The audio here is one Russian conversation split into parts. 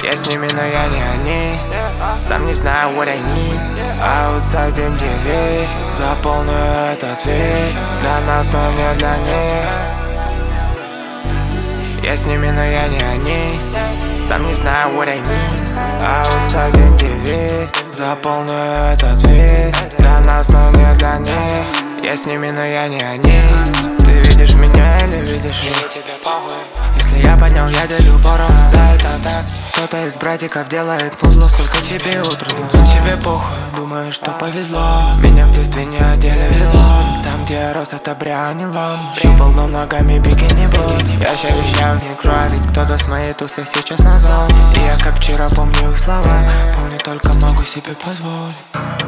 Я с ними, но я не они. Сам не знаю what I need. Outside MTV. Заполню этот вид. Для нас, но не для них. Я с ними, но я не они. Сам не знаю what I need. Outside MTV. Заполню этот вид. Для нас, но не для них. Я с ними, но я не они. Ты видишь меня или видишь их? Если я поднял, я делю поровну. Да, это так. Кто-то из братиков делает музло. Сколько тебе утром? Тебе похуй, думаю, что повезло. Меня в детстве не одели вилон. Там, где я рос, это брианилон. Щупал дно ногами бикини бот. Я ща вещаю в микро, ведь кто-то с моей тусы сейчас на зоне. И я как вчера помню их слова. Помню, только могу себе позволить.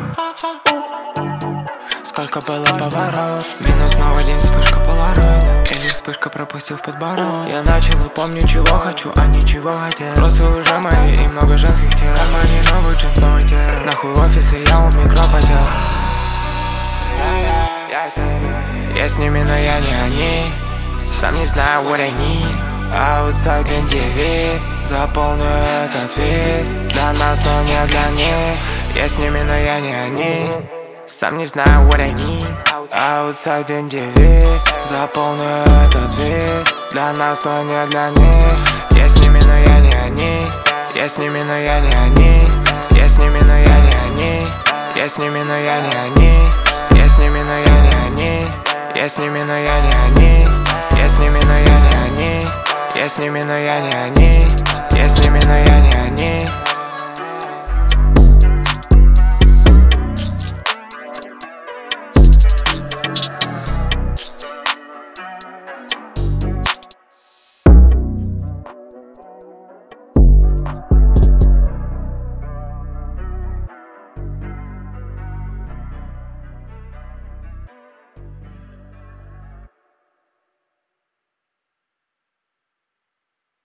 Сколько было поворот. Минус снова день, вспышка полароид. Или вспышка пропустил в подбород. Я начал и помню, чего хочу, а не чего хотел. Просто уже мои и много женских тел. В кармане новый джинс, новый тел. Нахуй офис, и я у микро потел. Я с ними, но я не они. Сам не знаю what I need. Outside MTV. Заполню этот вид. Для нас, но не для них. Я с ними, но я не они. Сам не знаю what I need. Outside MTV. Заполню этот вид. Для нас, но не для них. Я с ними, но я не они. Я с ними, но я не они. Я с ними, но я не они. Я с ними, но я не они. Я с ними, но я не они. Я с ними, но я не они. Я с ними, но я не они. Я с ними, но я не они. Я с ними, но я не они.